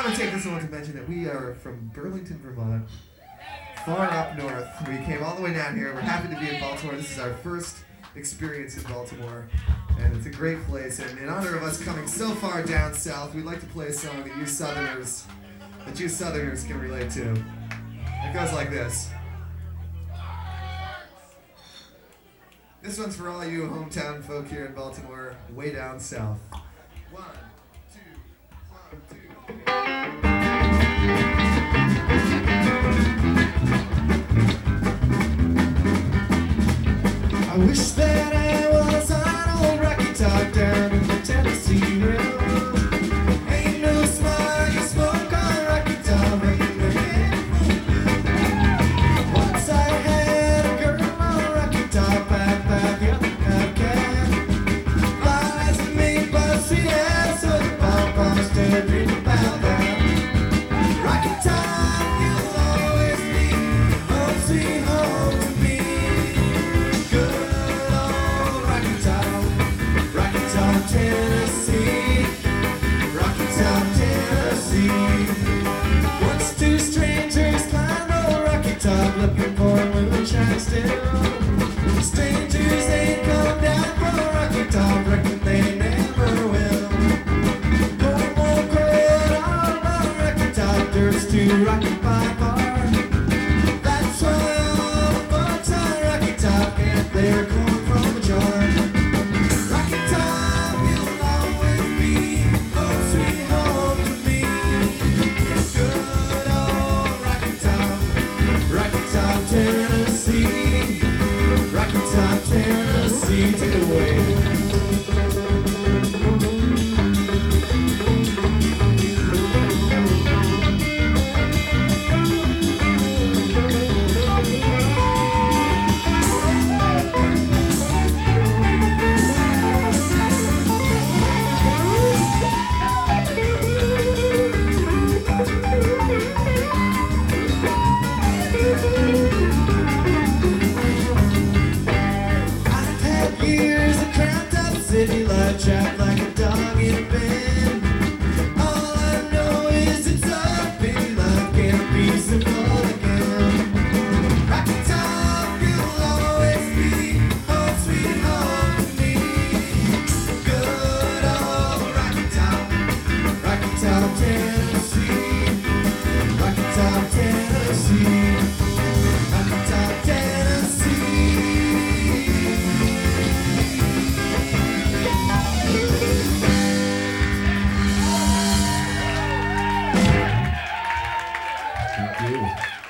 want to take this moment to mention that we are from Burlington, Vermont, far up north. We came all the way down here. We're happy to be in Baltimore. This is our first experience in Baltimore, and it's a great place. And in honor of us coming so far down south, we'd like to play a song that you Southerners can relate to. It goes like this. This one's for all you hometown folk here in Baltimore, way down south. 1, 2, 1, 2. I wish that I was on old Rocky Top down in the Tennessee River. Ain't no smart, you smoke on Rocky Top, ain't no once I had a girl on Rocky Top, the other cat. Lies and me, but sweet ass, so the pom-poms still dream about that. Rocky Top, you'll always be home, sweet home to me. Good old Rocky Top, Tennessee. Rocky Top, Tennessee. Once two strangers climbed old Rocky Top, looking for a moonshine still. Strangers ain't come down from Rocky Top, reckon they never will. Going won't grow all about Rocky Top, dirt's too rocky by far. That's why all the folks on Rocky Top can't their corn from a jar. Rocky Top, you'll always be home, sweet home to me. Good old Rocky Top, Tennessee. Rocky Top, Tennessee, take it away. Years of cramped up city life, trapped like a dog in a pen. All I know is it's a pity life can't be simple again. Rocky Top, you'll always be home, sweet home to me. Good old Rocky Top, Tennessee. Rocky Top, Tennessee. Rocky Top, Tennessee. Thank you.